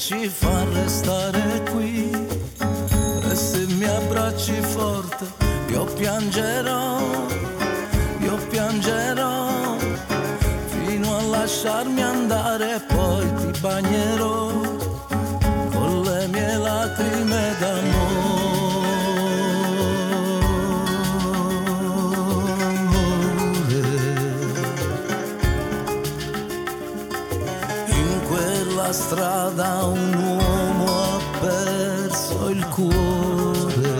ci fa restare qui. E se mi abbracci forte io piangerò fino a lasciarmi andare, poi ti bagnerò con le mie lacrime d'amore. In quella strada un uomo ha perso il cuore.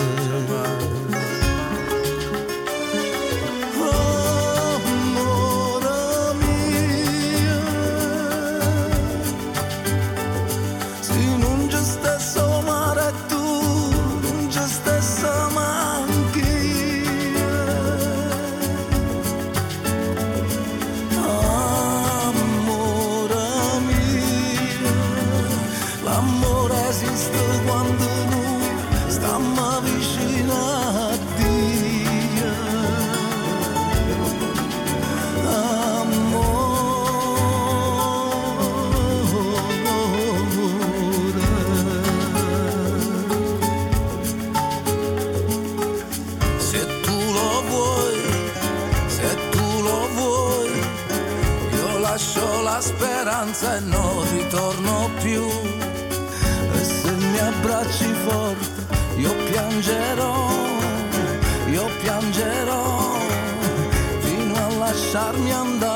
E non ritorno più. E se mi abbracci forte io piangerò fino a lasciarmi andare.